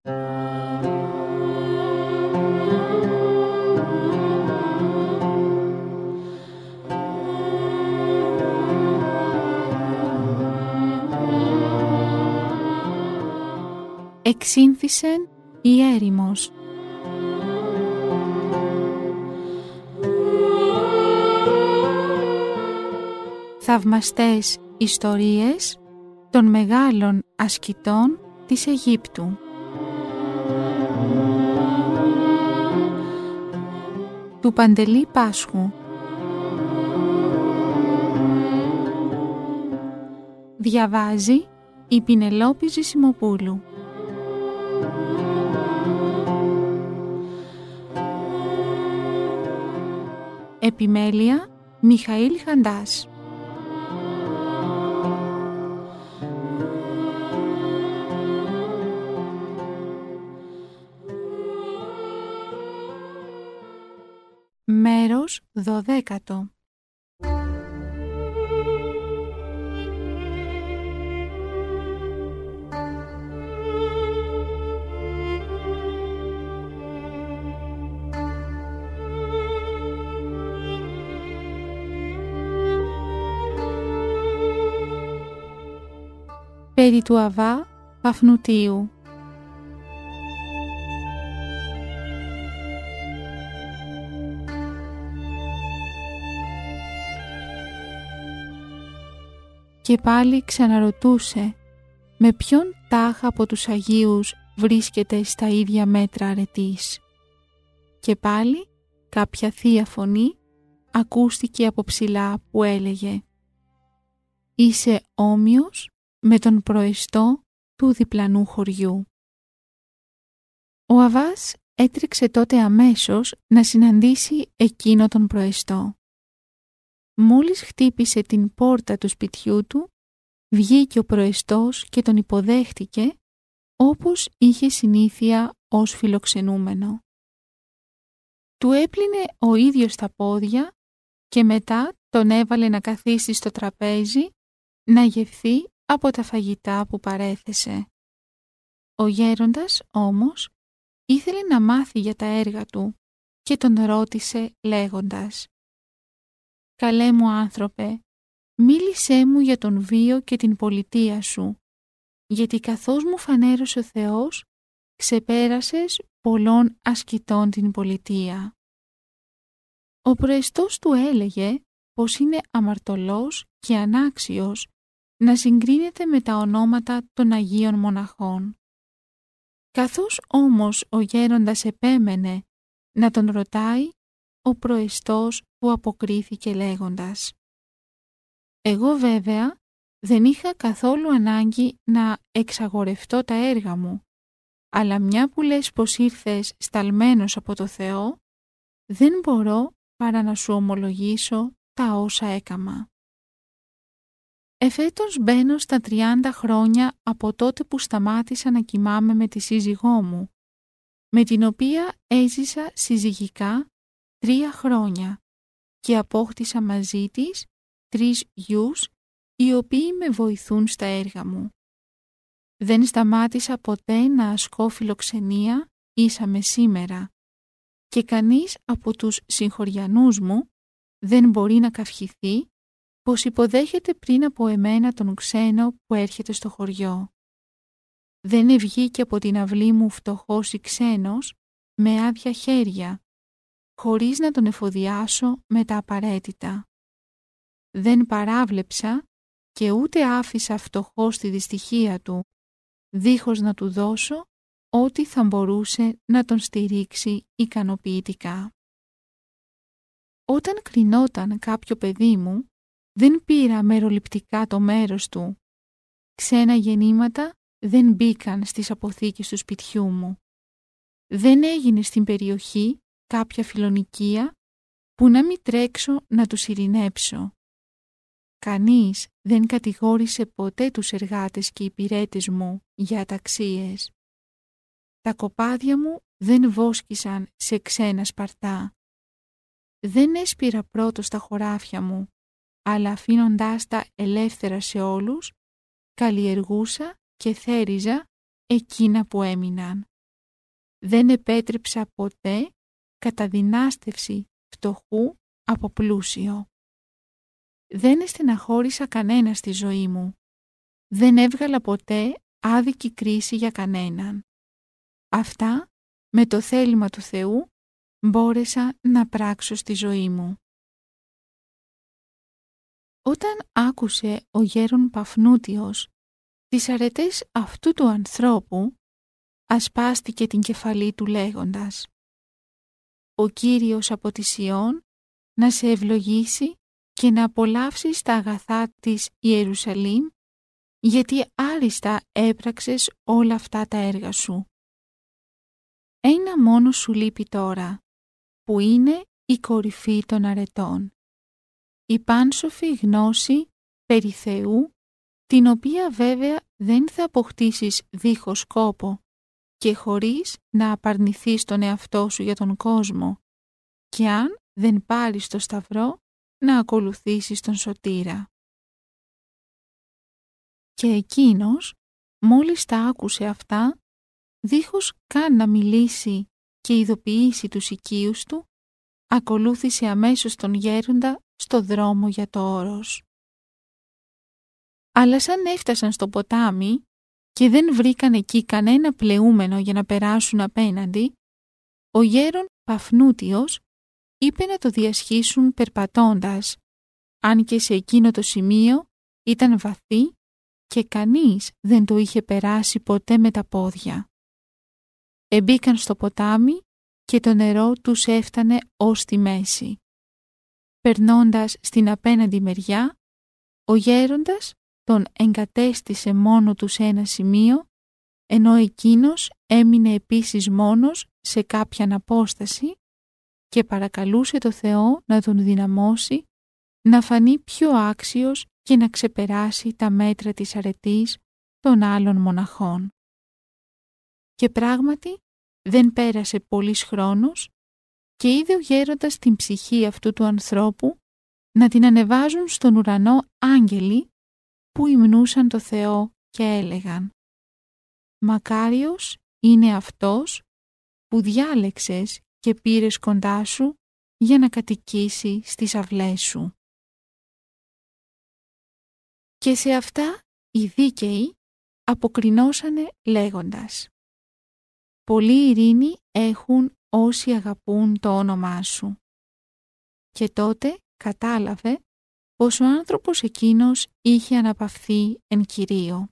Εξήνθησεν η έρημος. Θαυμαστές ιστορίες των μεγάλων ασκητών της Αιγύπτου. Του Παντελή Πάσχου. Διαβάζει η Πινελόπη Ζησιμοπούλου. Επιμέλεια Μιχαήλ Χαντάς. Μέρος 12. Περί του Αβά Παφνουτίου. Και πάλι ξαναρωτούσε με ποιον τάχα από τους Αγίους βρίσκεται στα ίδια μέτρα αρετής. Και πάλι κάποια θεία φωνή ακούστηκε από ψηλά που έλεγε «Είσαι όμοιος με τον προεστό του διπλανού χωριού». Ο Αβάς έτρεξε τότε αμέσως να συναντήσει εκείνο τον προεστό. Μόλις χτύπησε την πόρτα του σπιτιού του, βγήκε ο προεστός και τον υποδέχτηκε όπως είχε συνήθεια ως φιλοξενούμενο. Του έπλυνε ο ίδιος τα πόδια και μετά τον έβαλε να καθίσει στο τραπέζι να γευθεί από τα φαγητά που παρέθεσε. Ο γέροντας όμως ήθελε να μάθει για τα έργα του και τον ρώτησε λέγοντας «Καλέ μου άνθρωπε, μίλησέ μου για τον βίο και την πολιτεία σου, γιατί καθώς μου φανέρωσε ο Θεός, ξεπέρασες πολλών ασκητών την πολιτεία». Ο προεστός του έλεγε πως είναι αμαρτωλός και ανάξιος να συγκρίνεται με τα ονόματα των Αγίων Μοναχών. Καθώς όμως ο γέροντας επέμενε να τον ρωτάει, ο προεστός του αποκρίθηκε λέγοντας «Εγώ βέβαια δεν είχα καθόλου ανάγκη να εξαγορευτώ τα έργα μου, αλλά μια που λες πως ήρθες σταλμένος από το Θεό, δεν μπορώ παρά να σου ομολογήσω τα όσα έκαμα». Εφέτος μπαίνω στα 30 χρόνια από τότε που σταμάτησα να κοιμάμαι με τη σύζυγό μου, με την οποία έζησα συζυγικά 3 χρόνια και απόκτησα μαζί της 3 γιους οι οποίοι με βοηθούν στα έργα μου. Δεν σταμάτησα ποτέ να ασκώ φιλοξενία ίσα με σήμερα και κανείς από τους συγχωριανούς μου δεν μπορεί να καυχηθεί πως υποδέχεται πριν από εμένα τον ξένο που έρχεται στο χωριό. Δεν ευγήκε από την αυλή μου φτωχός ή ξένος με άδεια χέρια, χωρίς να τον εφοδιάσω με τα απαραίτητα. Δεν παράβλεψα και ούτε άφησα φτωχό στη δυστυχία του, δίχως να του δώσω ό,τι θα μπορούσε να τον στηρίξει ικανοποιητικά. Όταν κρινόταν κάποιο παιδί μου, δεν πήρα μεροληπτικά το μέρος του. Ξένα γεννήματα δεν μπήκαν στις αποθήκες του σπιτιού μου. Δεν έγινε στην περιοχή κάποια φιλονικία που να μην τρέξω να τους ειρηνέψω. Κανείς δεν κατηγόρησε ποτέ τους εργάτες και υπηρέτες μου για αταξίες. Τα κοπάδια μου δεν βόσκησαν σε ξένα σπαρτά. Δεν έσπηρα πρώτο στα χωράφια μου, αλλά αφήνοντάς τα ελεύθερα σε όλους, καλλιεργούσα και θέριζα εκείνα που έμειναν. δεν επέτρεψα ποτέ καταδυνάστευση φτωχού από πλούσιο. Δεν στεναχώρησα κανένα στη ζωή μου. Δεν έβγαλα ποτέ άδικη κρίση για κανέναν. Αυτά, με το θέλημα του Θεού, μπόρεσα να πράξω στη ζωή μου. Όταν άκουσε ο γέρον Παφνούτιος τις αρετές αυτού του ανθρώπου, ασπάστηκε την κεφαλή του λέγοντας: «Ο Κύριος από τη Σιών να σε ευλογήσει και να απολαύσεις τα αγαθά της Ιερουσαλήμ, γιατί άριστα έπραξες όλα αυτά τα έργα σου. Ένα μόνο σου λείπει τώρα, που είναι η κορυφή των αρετών. Η πάνσοφη γνώση περί Θεού, την οποία βέβαια δεν θα αποκτήσεις δίχως κόπο και χωρίς να απαρνηθείς τον εαυτό σου για τον κόσμο, και αν δεν πάρεις το σταυρό να ακολουθήσεις τον Σωτήρα». Και εκείνος, μόλις τα άκουσε αυτά, δίχως καν να μιλήσει και ειδοποιήσει τους οικείους του, ακολούθησε αμέσως τον γέροντα στο δρόμο για το όρος. Αλλά σαν έφτασαν στο ποτάμι και δεν βρήκαν εκεί κανένα πλεούμενο για να περάσουν απέναντι, ο γέρον Παφνούτιος είπε να το διασχίσουν περπατώντας, αν και σε εκείνο το σημείο ήταν βαθύ και κανείς δεν το είχε περάσει ποτέ με τα πόδια. Εμπήκαν στο ποτάμι και το νερό τους έφτανε ως τη μέση. Περνώντας στην απέναντι μεριά, ο γέροντας τον εγκατέστησε μόνο του σε ένα σημείο, ενώ εκείνος έμεινε επίσης μόνος σε κάποιαν απόσταση και παρακαλούσε το Θεό να τον δυναμώσει, να φανεί πιο άξιος και να ξεπεράσει τα μέτρα της αρετής των άλλων μοναχών. Και πράγματι δεν πέρασε πολύς χρόνος και είδε ο γέροντας την ψυχή αυτού του ανθρώπου να την ανεβάζουν στον ουρανό άγγελοι που υμνούσαν το Θεό και έλεγαν: «Μακάριος είναι αυτός που διάλεξες και πήρες κοντά σου για να κατοικήσει στις αυλές σου». Και σε αυτά οι δίκαιοι αποκρινώσανε λέγοντας: «Πολλή ειρήνη έχουν όσοι αγαπούν το όνομά σου». Και τότε κατάλαβε πως ο άνθρωπος εκείνος είχε αναπαυθεί εν Κυρίω.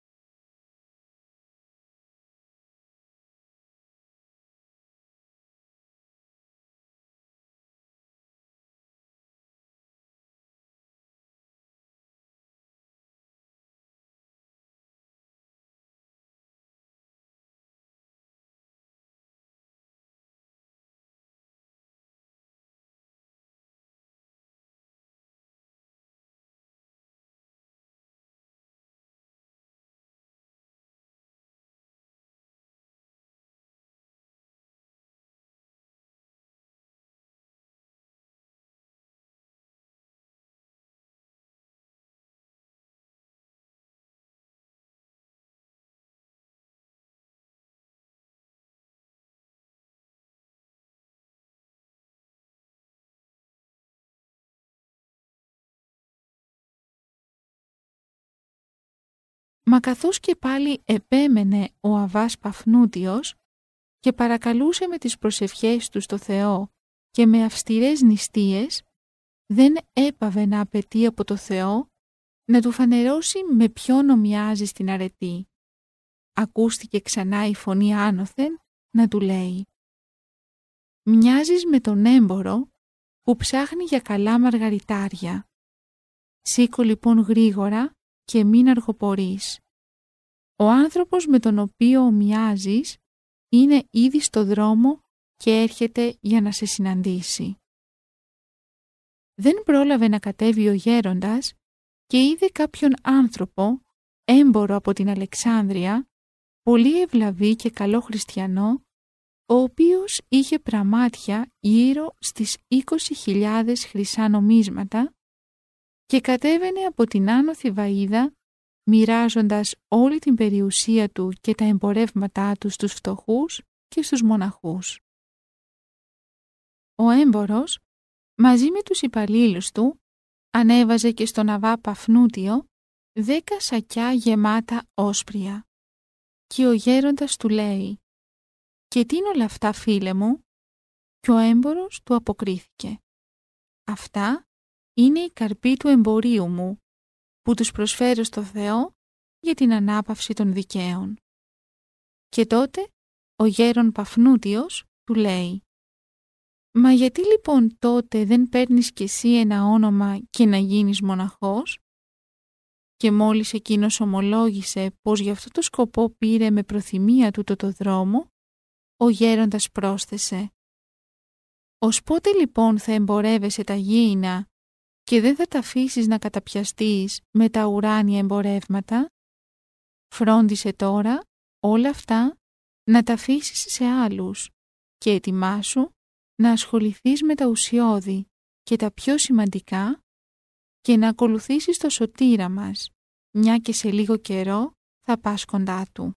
Μα καθώς και πάλι επέμενε ο Αββάς Παφνούτιος και παρακαλούσε με τις προσευχές του στο Θεό και με αυστηρές νηστείες, δεν έπαβε να απαιτεί από το Θεό να του φανερώσει με ποιον ομοιάζει στην αρετή. Ακούστηκε ξανά η φωνή άνωθεν να του λέει: «Μοιάζεις με τον έμπορο που ψάχνει για καλά μαργαριτάρια. Σήκω λοιπόν γρήγορα και μην αργοπορείς. Ο άνθρωπος με τον οποίο ομοιάζεις είναι ήδη στο δρόμο και έρχεται για να σε συναντήσει». Δεν πρόλαβε να κατέβει ο γέροντας και είδε κάποιον άνθρωπο, έμπορο από την Αλεξάνδρεια, πολύ ευλαβή και καλό χριστιανό, ο οποίος είχε πραμάτια γύρω στις 20.000 χρυσά νομίσματα και κατέβαινε από την άνωθη βαΐδα, μοιράζοντας όλη την περιουσία του και τα εμπορεύματά του στους φτωχούς και στους μοναχούς. Ο έμπορος, μαζί με τους υπαλλήλους του, ανέβαζε και στον Αββά Παφνούτιο 10 σακιά γεμάτα όσπρια. Και ο γέροντας του λέει «Και τι είναι όλα αυτά, φίλε μου?» Και ο έμπορος του αποκρίθηκε «Αυτά είναι η καρπή του εμπορίου μου, που τους προσφέρω στο Θεό για την ανάπαυση των δικαίων». Και τότε ο γέρον Παφνούτιος του λέει «Μα γιατί λοιπόν τότε δεν παίρνεις κι εσύ ένα όνομα και να γίνεις μοναχός?» Και μόλις εκείνος ομολόγησε πως για αυτό το σκοπό πήρε με προθυμία του το δρόμο, ο γέροντας πρόσθεσε «Ως πότε λοιπόν θα εμπορεύεσαι τα γήινα και δεν θα τα αφήσεις να καταπιαστείς με τα ουράνια εμπορεύματα? Φρόντισε τώρα όλα αυτά να τα αφήσεις σε άλλους και ετοιμάσου να ασχοληθείς με τα ουσιώδη και τα πιο σημαντικά και να ακολουθήσεις το σωτήρα μας, μια και σε λίγο καιρό θα πας κοντά του».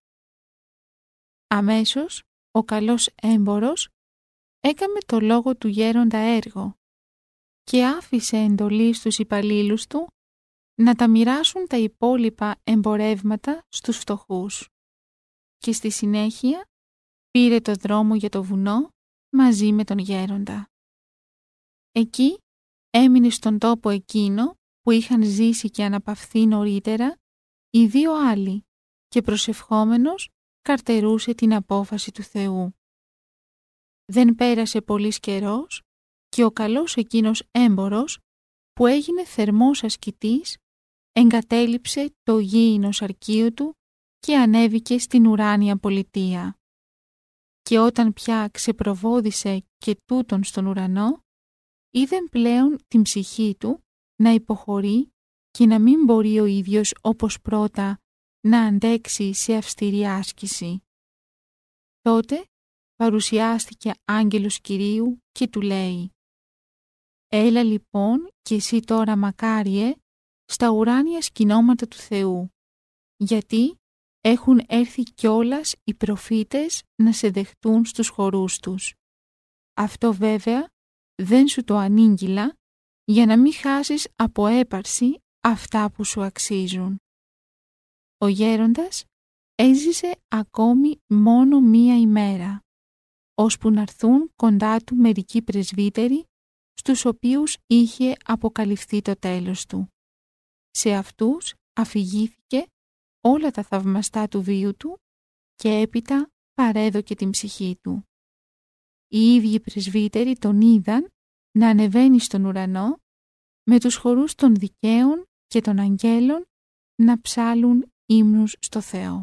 Αμέσως ο καλός έμπορος έκαμε το λόγο του γέροντα έργο και άφησε εντολή στους υπαλλήλους του να τα μοιράσουν τα υπόλοιπα εμπορεύματα στους φτωχούς. Και στη συνέχεια πήρε το δρόμο για το βουνό μαζί με τον γέροντα. Εκεί έμεινε στον τόπο εκείνο που είχαν ζήσει και αναπαυθεί νωρίτερα οι 2 άλλοι και προσευχόμενος καρτερούσε την απόφαση του Θεού. Δεν πέρασε πολύς καιρός και ο καλός εκείνος έμπορος που έγινε θερμός ασκητής εγκατέλειψε το γήινο σαρκείο του και ανέβηκε στην ουράνια πολιτεία. Και όταν πια ξεπροβόδισε και τούτον στον ουρανό, είδε πλέον την ψυχή του να υποχωρεί και να μην μπορεί ο ίδιος όπως πρώτα να αντέξει σε αυστηρή άσκηση. Τότε παρουσιάστηκε άγγελος Κυρίου και του λέει «Έλα λοιπόν και εσύ τώρα, μακάριε, στα ουράνια σκηνώματα του Θεού, γιατί έχουν έρθει κιόλας οι προφήτες να σε δεχτούν στους χορούς τους. Αυτό βέβαια δεν σου το ανήγγειλα για να μην χάσεις από έπαρση αυτά που σου αξίζουν». Ο γέροντας έζησε ακόμη μόνο 1 ημέρα, ώσπου να έρθουν κοντά του μερικοί πρεσβύτεροι, στους οποίους είχε αποκαλυφθεί το τέλος του. Σε αυτούς αφηγήθηκε όλα τα θαυμαστά του βίου του και έπειτα παρέδωκε την ψυχή του. Οι ίδιοι πρεσβύτεροι τον είδαν να ανεβαίνει στον ουρανό με τους χορούς των δικαίων και των αγγέλων να ψάλουν ύμνους στο Θεό.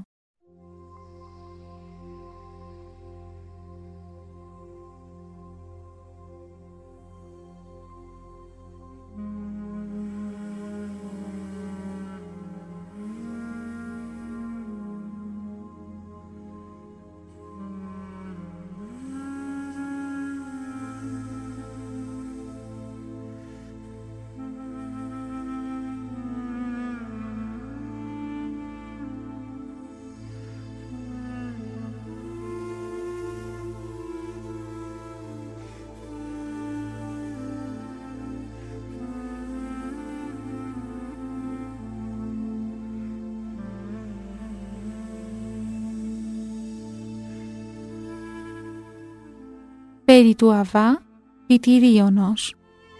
Περί του Αββά Πιτηρίωνος.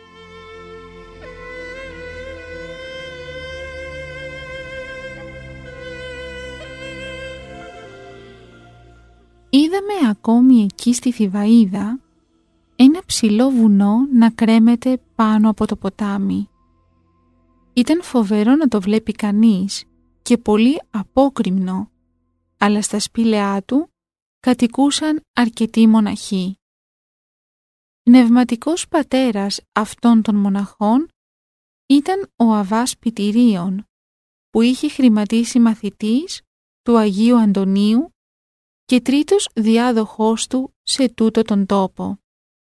Είδαμε ακόμη εκεί στη Θηβαΐδα ένα ψηλό βουνό να κρέμεται πάνω από το ποτάμι. Ήταν φοβερό να το βλέπει κανείς και πολύ απόκρημνο, αλλά στα σπήλαιά του κατοικούσαν αρκετοί μοναχοί. Πνευματικός πατέρας αυτών των μοναχών ήταν ο Αββάς Πιτηρίων, που είχε χρηματίσει μαθητής του Αγίου Αντωνίου και τρίτος διάδοχός του σε τούτο τον τόπο.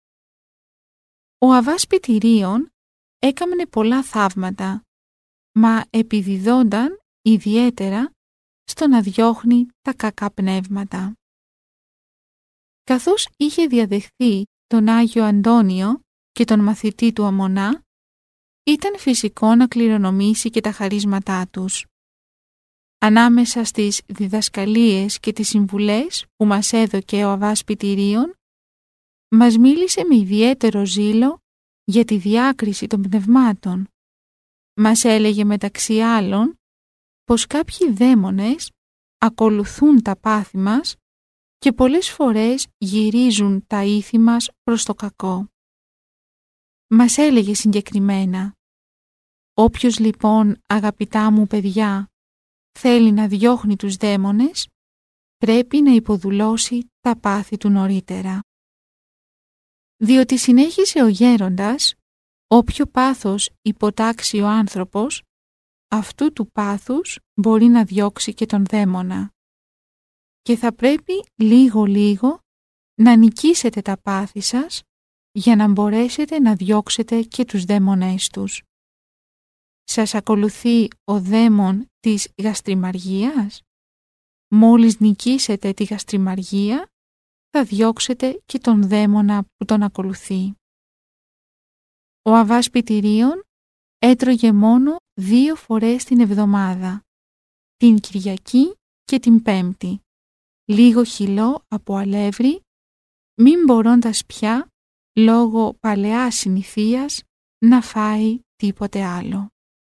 Ο Αββάς Πιτηρίων έκαμνε πολλά θαύματα, μα επιδιδόνταν ιδιαίτερα στο να διώχνει τα κακά πνεύματα. Καθώς είχε διαδεχθεί τον Άγιο Αντώνιο και τον μαθητή του Αμμονά, ήταν φυσικό να κληρονομήσει και τα χαρίσματά τους. Ανάμεσα στις διδασκαλίες και τις συμβουλές που μας έδωκε ο Αββάς Πιτηρίων, μας μίλησε με ιδιαίτερο ζήλο για τη διάκριση των πνευμάτων. Μας έλεγε μεταξύ άλλων πως κάποιοι δαίμονες ακολουθούν τα πάθη μας και πολλές φορές γυρίζουν τα ήθη μας προς το κακό. Μας έλεγε συγκεκριμένα: «Όποιος λοιπόν, αγαπητά μου παιδιά, θέλει να διώχνει τους δαίμονες, πρέπει να υποδουλώσει τα πάθη του νωρίτερα». Διότι συνέχισε ο γέροντας, όποιο πάθος υποτάξει ο άνθρωπος, αυτού του πάθους μπορεί να διώξει και τον δαίμονα. Και θα πρέπει λίγο-λίγο να νικήσετε τα πάθη σας για να μπορέσετε να διώξετε και τους δαίμονές τους. Σας ακολουθεί ο δαίμον της γαστριμαργίας? Μόλις νικήσετε τη γαστριμαργία, θα διώξετε και τον δαίμονα που τον ακολουθεί. Ο Αββάς Πιτηρίων έτρωγε μόνο 2 φορές την εβδομάδα, την Κυριακή και την Πέμπτη, λίγο χυλό από αλεύρι, μην μπορώντας πια, λόγω παλαιάς συνηθίας, να φάει τίποτε άλλο.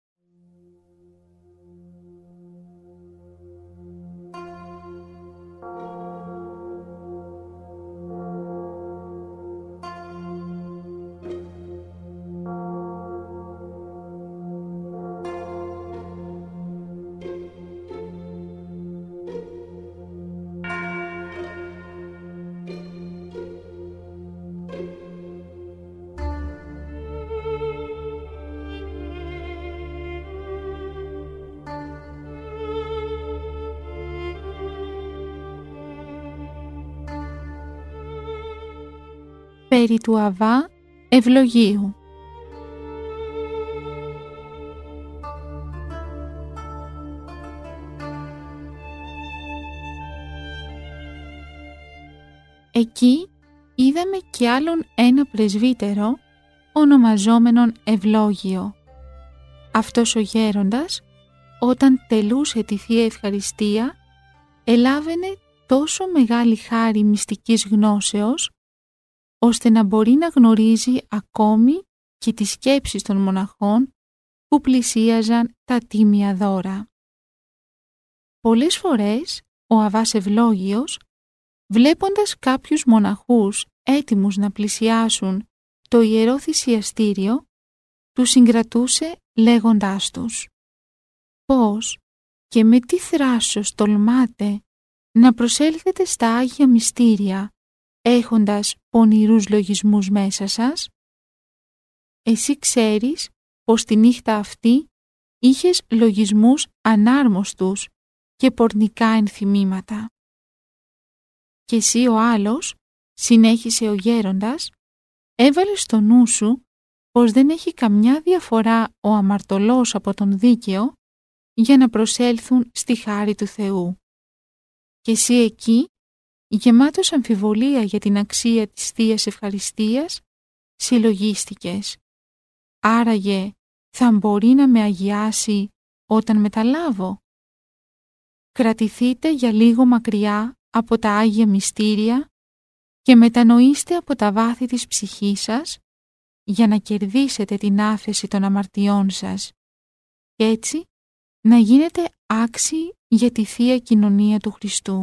Περί του Αββά Ευλογίου. Εκεί είδαμε και άλλον ένα πρεσβύτερο, ονομαζόμενον Ευλόγιο. Αυτός ο γέροντας, όταν τελούσε τη Θεία Ευχαριστία, ελάβαινε τόσο μεγάλη χάρη μυστικής γνώσεως, ώστε να μπορεί να γνωρίζει ακόμη και τις σκέψεις των μοναχών που πλησίαζαν τα τίμια δώρα. Πολλές φορές ο Αββάς Ευλόγιος, βλέποντας κάποιους μοναχούς έτοιμους να πλησιάσουν το Ιερό Θυσιαστήριο, τους συγκρατούσε λέγοντάς τους: «Πώς και με τι θράσος τολμάτε να προσέλθετε στα Άγια Μυστήρια έχοντας πονηρούς λογισμούς μέσα σας? Εσύ ξέρεις πως τη νύχτα αυτή είχες λογισμούς ανάρμοστους και πορνικά ενθυμήματα». «Και εσύ ο άλλος», συνέχισε ο γέροντας, «έβαλε στο νου σου πως δεν έχει καμιά διαφορά ο αμαρτωλός από τον δίκαιο για να προσέλθουν στη χάρη του Θεού. Και εσύ εκεί, γεμάτος αμφιβολία για την αξία της Θείας Ευχαριστίας, συλλογίστηκες. Άραγε θα μπορεί να με αγιάσει όταν μεταλάβω? Κρατηθείτε για λίγο μακριά από τα Άγια Μυστήρια και μετανοήστε από τα βάθη της ψυχής σας για να κερδίσετε την άφεση των αμαρτιών σας και έτσι να γίνετε άξιοι για τη Θεία Κοινωνία του Χριστού.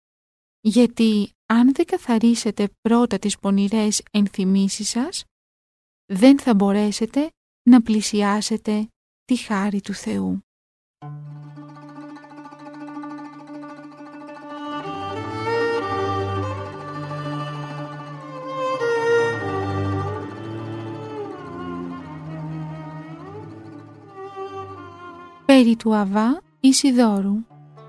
Γιατί αν δεν καθαρίσετε πρώτα τις πονηρές ενθυμίσεις σας, δεν θα μπορέσετε να πλησιάσετε τη χάρη του Θεού». Περί του Αββά Ισιδώρου.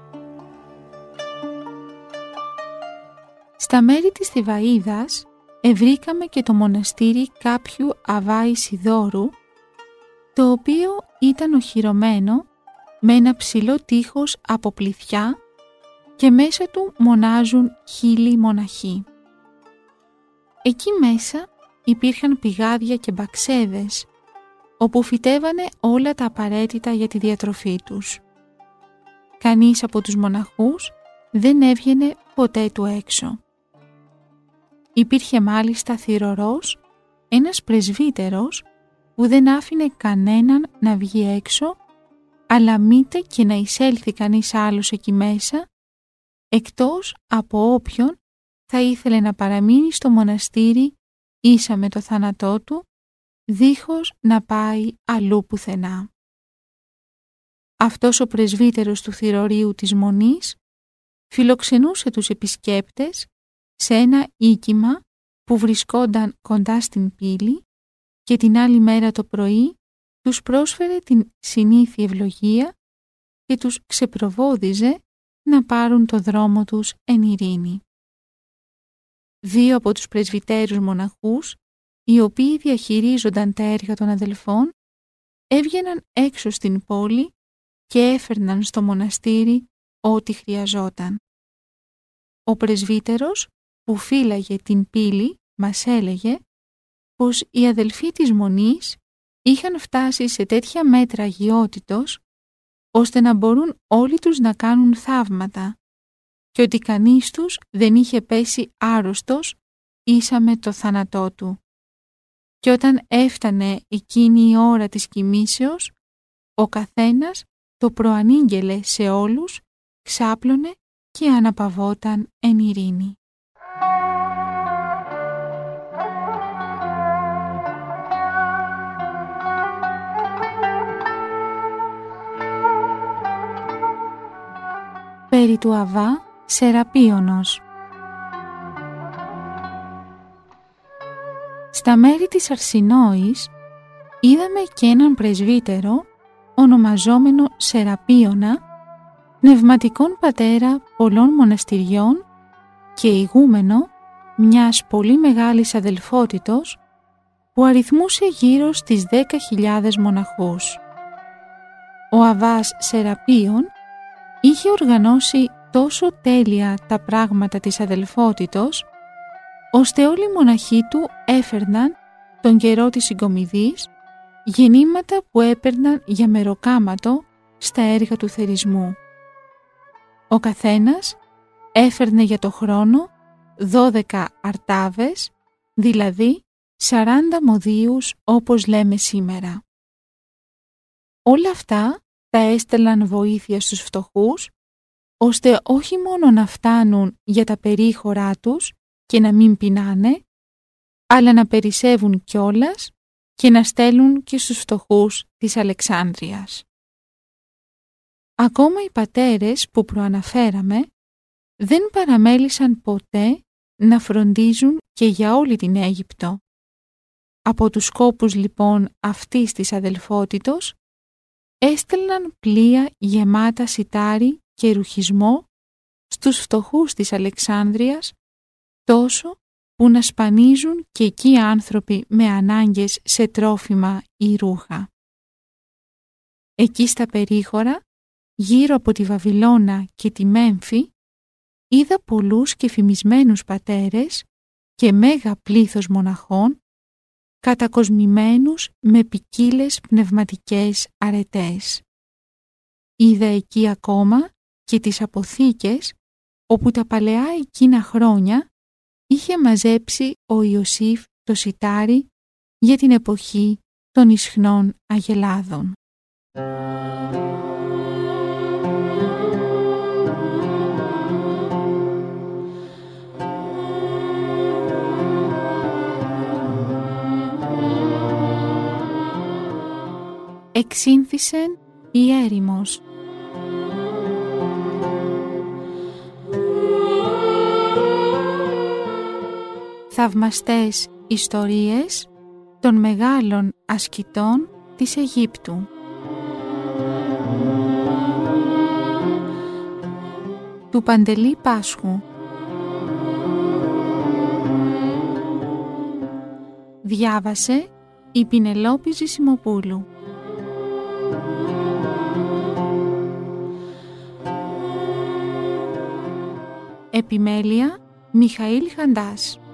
Στα μέρη της Θηβαΐδας ευρήκαμε και το μοναστήρι κάποιου Αββά Ισιδώρου, το οποίο ήταν οχυρωμένο με ένα ψηλό τείχος από πληθιά και μέσα του μονάζουν 1000 μοναχοί. Εκεί μέσα υπήρχαν πηγάδια και μπαξέδες, όπου φυτεύανε όλα τα απαραίτητα για τη διατροφή τους. Κανείς από τους μοναχούς δεν έβγαινε ποτέ του έξω. Υπήρχε μάλιστα θυρωρός, ένας πρεσβύτερος που δεν άφηνε κανέναν να βγει έξω, αλλά μήτε και να εισέλθει κανείς άλλος εκεί μέσα, εκτός από όποιον θα ήθελε να παραμείνει στο μοναστήρι ίσα με το θάνατό του, δίχως να πάει αλλού πουθενά. Αυτός ο πρεσβύτερος του θυρωρείου της Μονής φιλοξενούσε τους επισκέπτες σε ένα οίκημα που βρισκόταν κοντά στην πύλη και την άλλη μέρα το πρωί τους πρόσφερε την συνήθεια ευλογία και τους ξεπροβόδιζε να πάρουν το δρόμο τους εν ειρήνη. 2 από τους πρεσβυτέρους μοναχούς, οι οποίοι διαχειρίζονταν τα έργα των αδελφών, έβγαιναν έξω στην πόλη και έφερναν στο μοναστήρι ό,τι χρειαζόταν. Ο πρεσβύτερος που φύλαγε την πύλη μας έλεγε πως οι αδελφοί της Μονής είχαν φτάσει σε τέτοια μέτρα αγιότητος ώστε να μπορούν όλοι τους να κάνουν θαύματα και ότι κανείς τους δεν είχε πέσει άρρωστος ίσα με το θάνατό του. Και όταν έφτανε εκείνη η ώρα της κοιμήσεως, ο καθένας το προανήγγελε σε όλους, ξάπλωνε και αναπαυόταν εν ειρήνη. Περί του Αββά Σεραπίωνος. Στα μέρη της Αρσινόης είδαμε και έναν πρεσβύτερο ονομαζόμενο Σεραπίωνα, πνευματικόν πατέρα πολλών μοναστηριών και ηγούμενο μιας πολύ μεγάλης αδελφότητος που αριθμούσε γύρω στις 10.000 μοναχούς. Ο Αββάς Σεραπίων είχε οργανώσει τόσο τέλεια τα πράγματα της αδελφότητος, ώστε όλοι οι μοναχοί του έφερναν τον καιρό της συγκομιδής γεννήματα που έπαιρναν για μεροκάματο στα έργα του θερισμού. Ο καθένας έφερνε για το χρόνο 12 αρτάβες, δηλαδή 40 μοδίους όπως λέμε σήμερα. Όλα αυτά τα έστελναν βοήθεια στους φτωχούς, ώστε όχι μόνο να φτάνουν για τα περίχωρά τους και να μην πεινάνε, αλλά να περισσεύουν κιόλας και να στέλνουν και στους φτωχούς της Αλεξάνδρειας. Ακόμα οι πατέρες που προαναφέραμε δεν παραμέλησαν ποτέ να φροντίζουν και για όλη την Αίγυπτο. Από τους σκόπους λοιπόν αυτής της αδελφότητος έστελναν πλοία γεμάτα σιτάρι και ρουχισμό στους φτωχούς της Αλεξάνδρειας, τόσο που να σπανίζουν και εκεί άνθρωποι με ανάγκες σε τρόφιμα ή ρούχα. Εκεί στα περίχωρα, γύρω από τη Βαβυλώνα και τη Μέμφη, είδα πολλούς και φημισμένους πατέρες και μέγα πλήθος μοναχών, κατακοσμημένους με ποικίλες πνευματικές αρετές. Είδα εκεί ακόμα και τις αποθήκες όπου τα παλαιά εκείνα χρόνια είχε μαζέψει ο Ιωσήφ το σιτάρι για την εποχή των ισχνών αγελάδων. Εξήνθησεν η έρημος. Θαυμαστές ιστορίες των μεγάλων ασκητών της Αιγύπτου. Του Παντελή Πάσχου. Διάβασε η Πινελόπη Ζησιμοπούλου. Επιμέλεια Μιχαήλ Χαντάς.